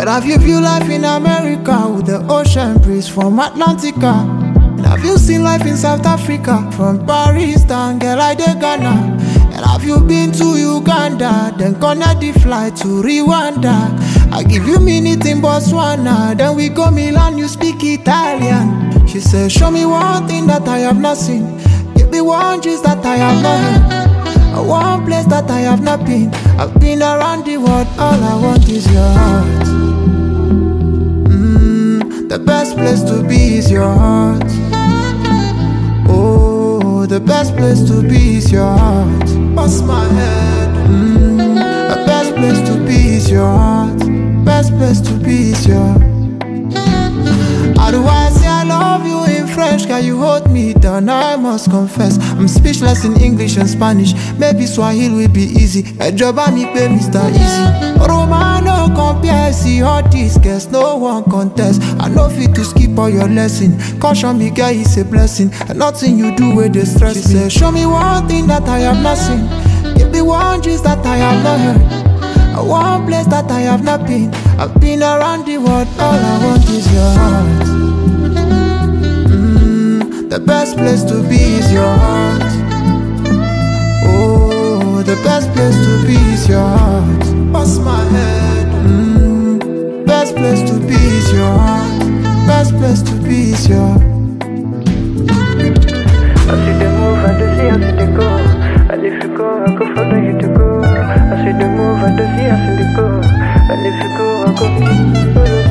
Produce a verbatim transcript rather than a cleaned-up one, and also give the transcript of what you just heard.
And have you viewed life in America with the ocean breeze from Atlantica? And have you seen life in South Africa from Paris down girl like the Ghana? And have you been to Uganda, then connect the flight to Rwanda? I give you minute in Botswana, then we go Milan, you speak Italian. She said, show me one thing that I have not seen. Give me one gist that I have not heard. One place that I have not been. I've been around the world, all I want is your heart. Mm, the best place to be is your heart. Oh, the best place to be is your heart. Bust my head. Mm, the best place to be is your heart. Best place to be is your heart. How do I say I love you in French? Can you hold me down? I must confess I'm speechless in English and Spanish. Maybe Swahili will be easy. A job I me pay Mister Easy. Romano compare, see all these girls, no one contest. I know fit to skip all your lesson. Caution me, girl, it's a blessing. And nothing you do with the stress. She said, show me one thing that I have not seen. Give me one gist that I have not heard. One place that I have not been. I've been around the world, all I want is your heart. Mm, the best place to be is your heart. Oh, the best place to be is your heart. Bust my head. Mm, best place to be is your heart. Best place to be is your heart. I see the move, I see, I see the go. And if you go, I go follow you to go. I see the move, I see, I see the go. And if you go, I go follow you.